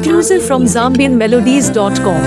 Exclusive from ZambianMelodies.com.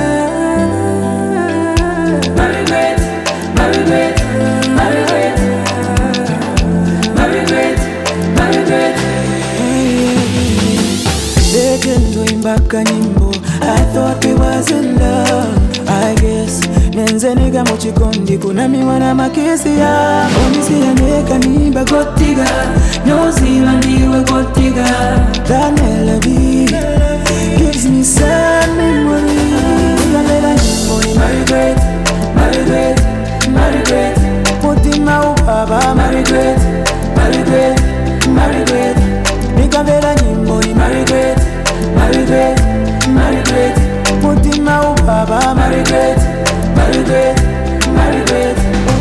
I thought we was in love, I guess. Nenze nega mochikondi kuna miwana makesi ya Onisi ya neka nimba gotiga Nozi wandiwe gotiga That melody gives me sad memories. Ngamela nyimbo ni Margaret, Margaret, Margaret. Mutima ubaba Margaret, Margaret, Margaret. Ngamela nyimbo ni Margaret, Margaret, Margaret. Mutima ubaba Margaret, Margaret, Margaret.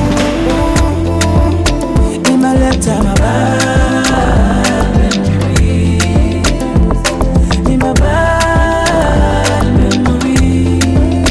Imaleta mabad memories. Imabad memories.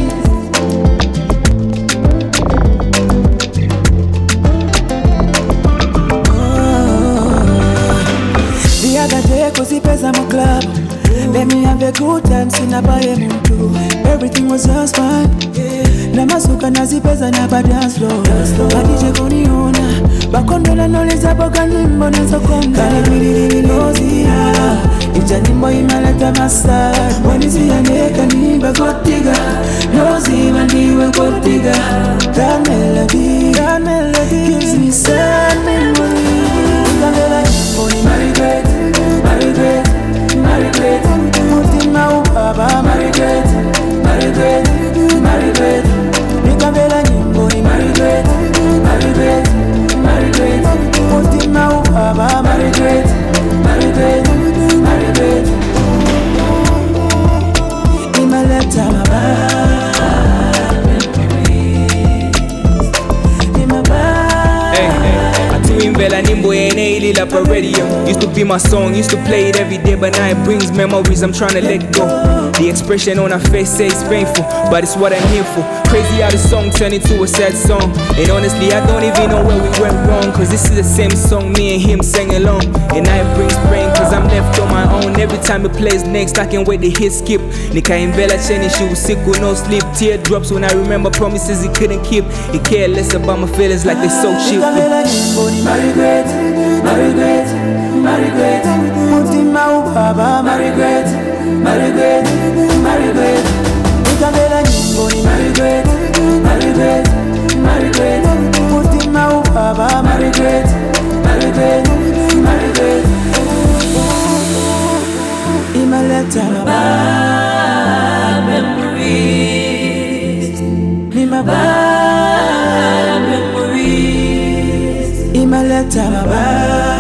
The other day kuzipeza mu club. Let me have a good time, sinabaye muntu. Everything was just fine. Namasuka nazipeza na dance floor. Badije kuniona bakondona noleza boga nyimbo nazokonga. Kanibiriri nozia ija nyimbo imaleta masad. Mwenizi yaneka nimba gotiga nozi wandiwe gotiga. That melody gives me sad memories. Ngamela nyimbo ni Margaret, Margaret, Margaret. Mutima ubaba Margaret, Margaret, Margaret. Nikambela nyimbo ni Margaret, Margaret, Margaret. Mutima ubaba Margaret, Margaret, Margaret. Imaleta mabad memories. Imabad. Imbela nimbo ene ilila pa radio. Used to be my song, used to play it every day, but now it brings memories I'm trying to let go. The expression on her face says it's painful, but it's what I'm here for. Crazy how the song turned into a sad song. And honestly, I don't even know where we went wrong, cause this is the same song me and him sang along. And now it brings pain, cause I'm left on my own. Every time it plays next, I can't wait to hit skip. Nika Imbela Cheni, she was sick with no sleep. Teardrops when I remember promises he couldn't keep. He cared less about my feelings like they so cheap. Margaret, Margaret, Margaret. Mutima ubaba Margaret, Margaret, Margaret. Nikambela nyimbo ni Margaret, Margaret, Margaret. Mutima ubaba Margaret, Margaret, Margaret. Imaleta mabad memories. Ni mabad memories. Imaleta mabad.